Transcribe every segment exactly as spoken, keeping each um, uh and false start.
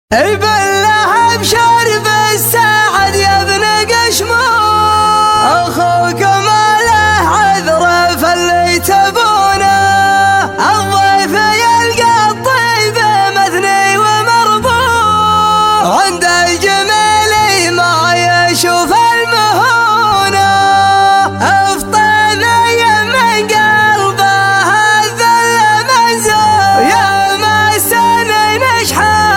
اي بالله بشرب السعد يا ابن قشمور، اخوك ما له عذر فاللي تبونه، الضيف يلقى الطيب مثني ومربوع، عند الجميل ما يشوف المهونه، افطن من قلبه الذل منزور، يا مسن نشحه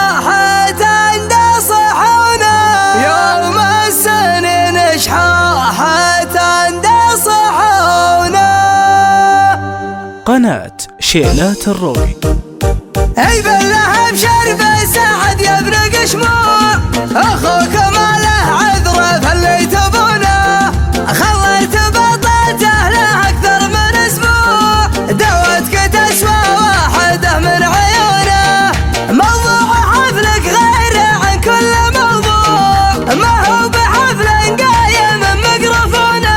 قناة شيلات الروقي. اي بالله بشرب السعد يا ابن قشمور، اخوك ما له عذر فاللي تبونه، خليت بطلته له اكثر من اسبوع، دوتك تسوى واحده من عيونه، موضوع حفلك غير عن كل موضوع، ما هو بحفل قايم مقرفونه،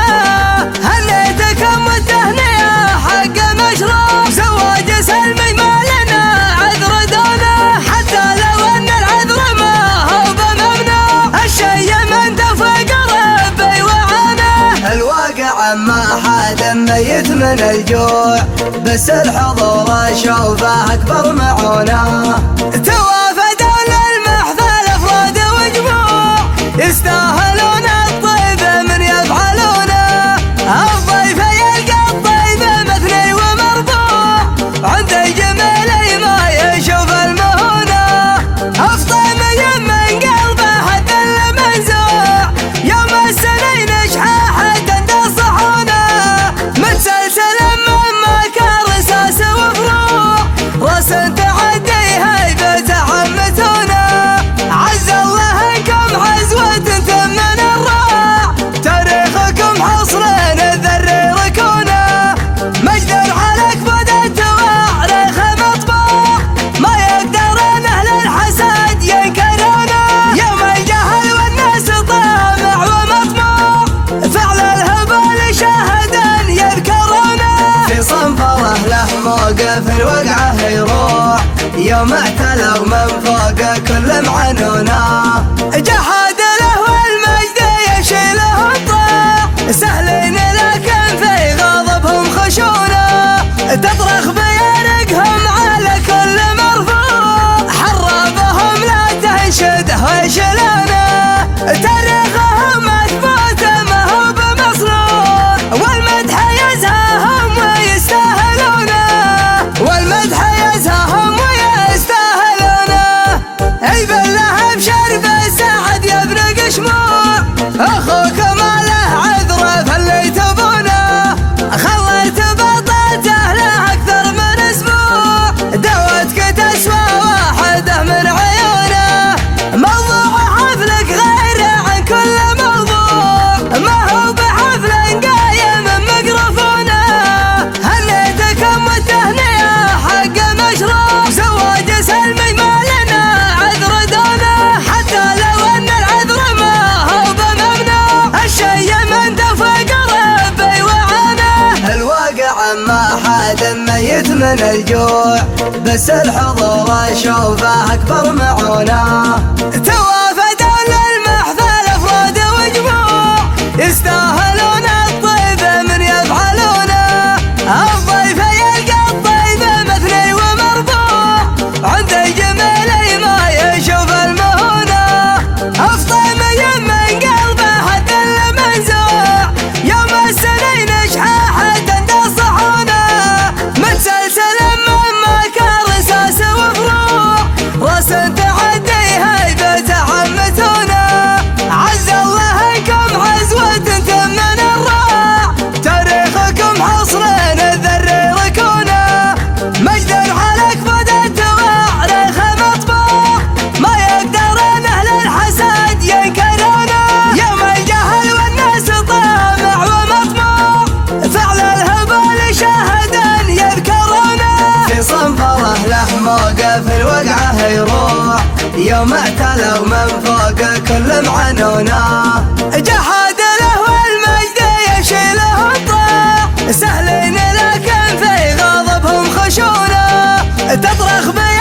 هنيتكم والتهنئه حق مشروع، زواج سلمي ما لنا عذر دونه، حتى لو ان العذر ما هو بممنوع، الشي من توفيق ربي وعانه، الواقع ما حد ميت من الجوع، بس الحضور اشوفه اكبر معونه، توافدوا للمحفل افراد وجموع، يستاهلون الطيب من يفعلونه، الضيف يلقى الطيب مثني ومربوع، عند الجميل ما يشوف المهونه، افطن من قلبه الذل منزوع، يوم السنين شحاحه تصحونه، متسلسل مما كان رصاص وفروع، راس تعدي هيبه عمتونه، عز الله انكم عزوه تمن الراع، تاريخكم حصرين الذر ركونه، مجد عليك بدت وعليك مطبوع، ما يقدرون اهل الحسد ينكرونه، يوم الجهل والناس طامع ومطموع، فعل الهبال شاهدا يذكرونه، في صنفره له موقف الوقعه يروح، يوم اعتلوا من فوق كل معنونه، جحد له والمجد يشيله الطاع، سهلين لكن في غضبهم خشونه، تطرخ بيارقهم على كل مرفوع، حرابهم لا تنشده ويشلونه، تاريخهم مثبوت ما هو بمصنوع، والمدح يزهاهم ويستاهلونه، والمدح يزهاهم ويستاهلونه، اي بالله بشرب السعد يا ابن قشمور، اخوك ما له عذر فاللي تبونه، خليت بطلته له اكثر من اسبوع، دوتك تسوى واحده من عيونه، موضوع حفلك غير عن كل موضوع، ما هو بحفل قايم مقرفونه، هنيتكم والتهنئه حق مشروع، زواج سلمي ما لنا عذر دونه، حتى لو ان العذر ما هو بممنوع، الشي من توفيق ربي وعانه، الواقع ما حد ميت من الجوع، بس الحضور اشوفه اكبر معونه، توافدوا للمحفل افراد وجموع، يستاهلون الطيب من يفعلونه، الضيف يلقى الطيب مثني ومربوع، عند الجميل ما يشوف المهونه، افطن من قلبه الذل منزوع، يوم السنين شحاحه تصحونه، متسلسل مما كان رصاص وفروع، راس تعدي هيبه عمتونه، عز الله انكم عزوه تمن الراع، تاريخكم حصرين الذر ركونه، مجد عليك بدت وعليك مطبوع، ما يقدرون اهل الحسد ينكرونه، يوم الجهل والناس طامع ومطموع، فعل الهبال شاهدا يذكرونه، في صنفره له موقف الوقعه يروح، يوم اعتلوا من فوق كل معنونه، جحد له والمجد يشيله الطاع، سهلين لكن في غضبهم خشونه، تطرخ